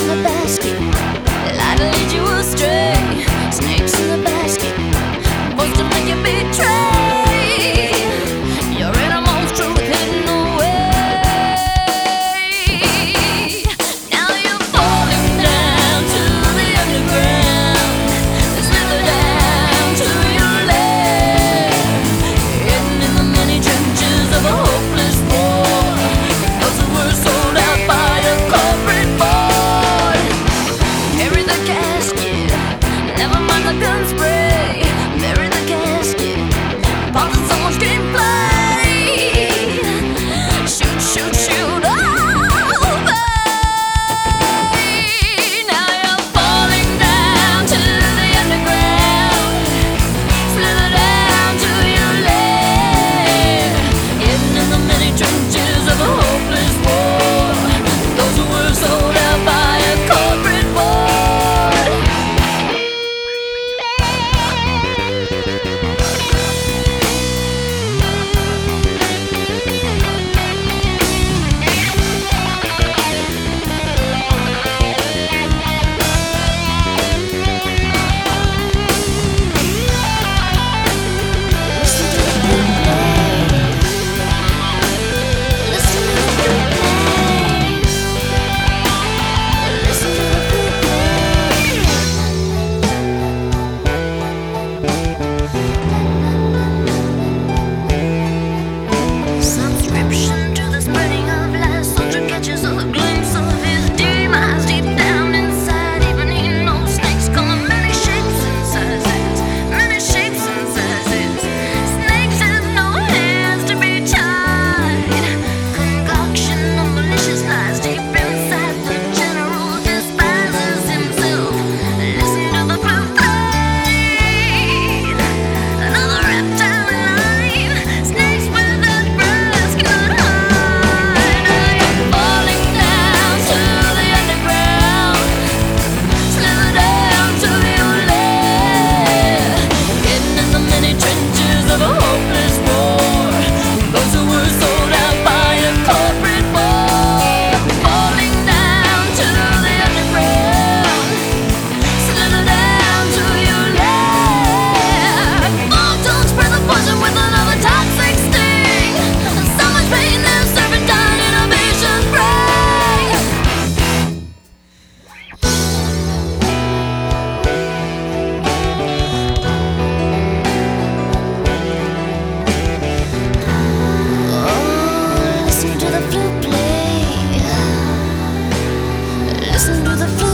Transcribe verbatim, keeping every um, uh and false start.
in the basket, lie to lead you astray. Snakes in the basket, supposed to make you betray your innermost truth hidden away. Now you're falling down to the underground, slither down to your lair, hidden in the many trenches of a hopeless war. Those who were sold out by a corporate board. Bury the casket, never mind the gun spray. Bury the casket, pause in someone's gameplay. Shoot, shoot, shoot, oh, babe. Now you're falling down to the underground, slither down to your lair, hidden in the many trenches of a hopeless war. Those who were sold out by a corporate board. Listen to the flute play. Listen to the flute play. Listen to the flute play. Subscription to the spreading of lies. Soldier catches a glimpse of his demise deep down inside. Even he knows snakes come in many shapes and sizes. Many shapes and sizes. Snakes have no hands to be tied. Concoction of malicious lies deep inside. The general despises himself. Listen to the flute play. Another reptile in line. Snakes without breasts cannot hide. Now you're falling down to the underground, slither down to your lair, hidden in the many trenches of a hopeless war. Those who were sold out by a corporate board. Falling down to the underground, slither down to your lair. Oh, don't spread the poison with another toxic sting. So much pain their serpentine innovations bring. Oh, listen to the flute play. Listen to the flute.